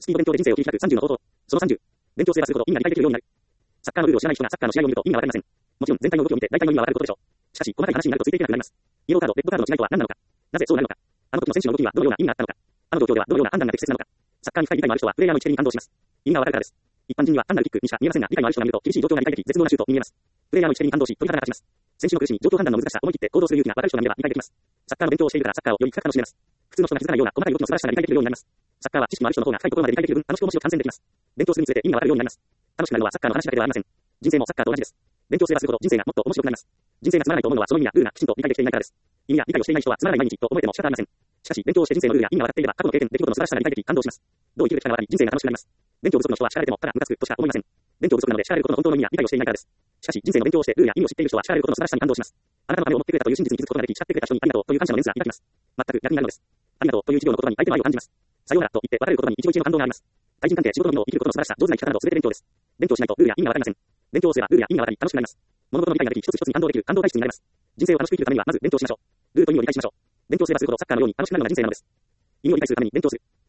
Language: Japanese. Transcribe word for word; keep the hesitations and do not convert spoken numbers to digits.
スピード勉強で人生を切り開くさんじゅうの方法。そのさんじゅう。勉強すればするほど意味が理解できるようになる。サッカーのルールを知らない人がサッカーの試合を見ると意味がわかりません。もちろん全体の動きを見て大体の意味はわかることでしょう。しかし、細かい話になるとついていけなくなります。イエローカード、レッドカードの違いとは何なのか。なぜそうなるのか。あの時の選手の動きにはどのような意味があったのか。あの状況ではどのような判断が適切なのか。サッカーに深い理解のある人はプレイヤーの一手に感動します。意味がわかるからです。一般人には単なるキックにしか見えませんが、理解のある人が見ると厳しい状況が理解でき、絶妙なシュートに見えます。プレイヤーの一手に感動し、鳥肌が立ちます。選手の苦しみ、状況判断の難しさ、思い切って行動する勇気がわかる人が見れば理解できます。サッカーの勉強をしているからサッカーをより深く楽しめます。普通の人が気づかないような細かい動きの素晴らしさが理解できるようになります。サッカーは知識のある人の方が深いところまで理解できる分、あの人もむしろ観戦できます。勉強するにつれて意味がわかるようになります。楽しくなるのはサッカーの話だけではありません。人生もサッカーと同じです。勉強すればするほど人生がもっと面白くなります。人生がつまらないと思うのはその意味やルールがきちんと理解できていないからです。意味や理解をしていない人はつまらない毎日と思えても仕方ありません。しかし、勉強をして人生のルールや意味が分かっていれば過去の経験、出来事の素晴らしさが理解でき感動します。どう生きるべきかが分かり人生が楽しくなります。勉強不足の人は叱られてもただムカつくとしか思いません。勉強不足なので叱られることの本当の意味や理解をしていないからです。しかし、人生の勉強をしてルールや意味を知っている人は叱られることの素晴らしさに感動します。あなたのためを思ってくれたという真実に気づくことができ、叱ってくれた人にありがとうという感謝の念すら抱きます。全く逆になるのです。ありがとうという一行の言葉に相手の愛を感じます。さようならと言って別れる言葉に一期一会の感動があります。対人関係、仕事の意味を生きることの素晴らしさ、上手な生き方など全て勉強です。勉強しないとルールや意味がわかりません。勉強をすればルールや意味がわかり楽しくなります。物事の理解ができ、一つ一つに感動できる感動体質になります。人生を楽しく生きるためにはまず勉強しましょう。ルールと意味を理解しましょう。勉強すればするほどサッカーのように楽しくなるのが人生なのです。意味を理解するために勉強する。